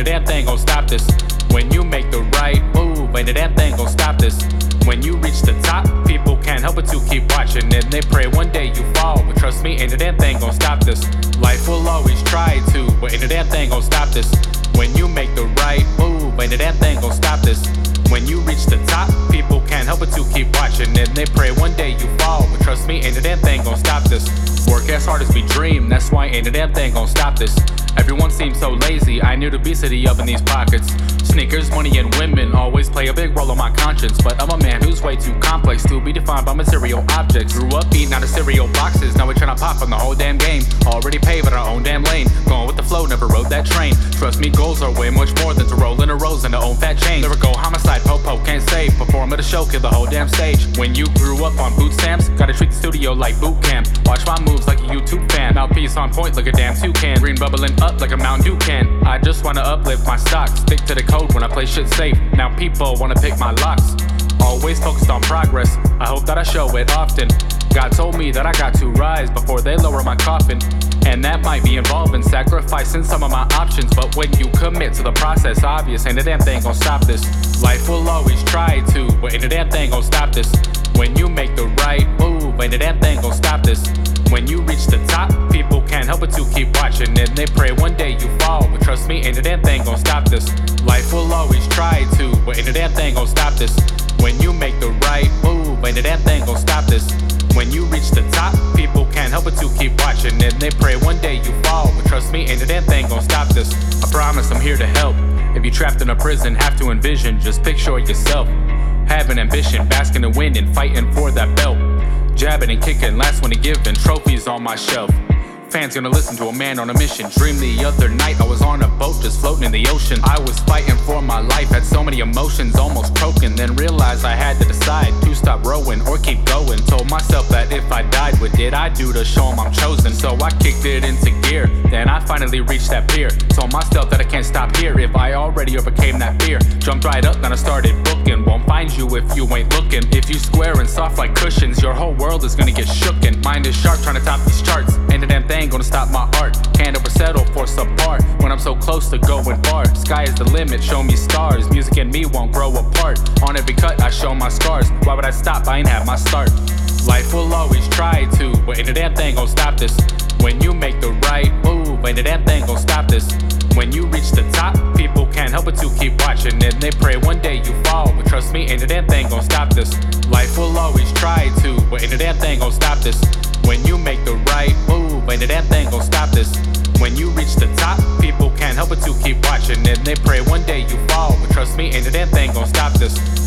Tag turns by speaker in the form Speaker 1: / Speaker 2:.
Speaker 1: a damn thing gon' stop this. When you make the right move, ain't a damn thing gon' stop this. When you reach the top, people can't help but to keep watching, and they pray one day you fall. But trust me, ain't a damn thing gon' stop this. Life will always try to, but ain't a damn thing gon' stop this. When you make the right move, ain't a damn thing gon' stop this. When you reach the top, people can't help but to keep watching, and they pray one day you fall. But trust me, ain't a damn thing gon' stop this. Work as hard as we dream, that's why ain't a damn thing gon' stop this. Everyone seems so lazy, I knew the obesity up in these pockets. Sneakers, money, and women always play a big role on my conscience, but I'm a man who's way too complex to be defined by material objects. Grew up eating out of cereal boxes, now we're tryna pop on the whole damn game. Already paving our own damn lane, going with the flow, never rode that train. Trust me, goals are way much more than to roll in a rose and to own fat chain. Lyrical homicide, po-po, can't save, perform at a show, kill the whole damn stage. When you grew up on boot stamps, gotta treat the studio like boot camp. Watch my moves like a YouTube fan, mouthpiece on point like a damn toucan. Green bubbling up like a Mountain Dew can. I just wanna uplift my stocks, stick to the code when I play shit safe. Now people wanna pick my locks, always focused on progress. I hope that I show it often. God told me that I got to rise before they lower my coffin, and that might be involving sacrificing some of my options. But when you commit to the process, obvious ain't a damn thing gon' stop this. Life will always try to, but ain't a damn thing gon' stop this. When you make the right move, ain't a damn thing gon' stop this. When you reach the top, people can't help but to keep watching, and they pray one day you fall. But trust me, ain't a damn thing gon' stop this. Life will always try to, but ain't a damn thing gon' stop this. When you make the right move, ain't a damn thing gon' stop this. When you reach the top, people can't help but to keep watching, and they pray one day you fall. But trust me, ain't a damn thing gon' stop this. I promise I'm here to help. If you're trapped in a prison, have to envision, just picture yourself. Have an ambition, basking in wind and fighting for that belt. Jabbing and kicking, last one to give, and trophies on my shelf. Fans gonna listen to a man on a mission. Dream the other night I was on a boat just floating in the ocean. I was fighting for my life, had so many emotions, almost choking. Then realized I had to decide to stop rowing or keep going. Told myself that if I died, what did I do to show 'em I'm chosen? So I kicked it into gear, then I finally reached that pier. Told myself that I can't stop here if I already overcame that fear. Jumped right up, then I started booking. Won't find you if you ain't looking. If you square and soft like cushions, your whole world is gonna get shooken. Mind is sharp, trying to top these charts. Ain't a damn thing gonna stop my art. Can't ever settle for subpar when I'm so close to going far. Sky is the limit, show me stars. Music and me won't grow apart. On every cut I show my scars. Why would I stop? I ain't have my start. Life will always try to, but ain't a damn thing gon' stop this. When you make the right move, ain't a damn thing gon' stop this. When you reach the top, people can't help but to keep watching, and they pray one day you fall. But trust me, ain't a damn thing gon' stop this. Life will always try to, but ain't a damn thing gon' stop this. When you make the right move, ain't a damn thing gon' stop this. When you reach the top, people can't help but to keep watching, and they pray one day you fall. But trust me, ain't a damn thing gon' stop this.